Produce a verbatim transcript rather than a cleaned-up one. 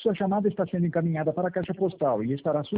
Sua chamada está sendo encaminhada para a caixa postal e estará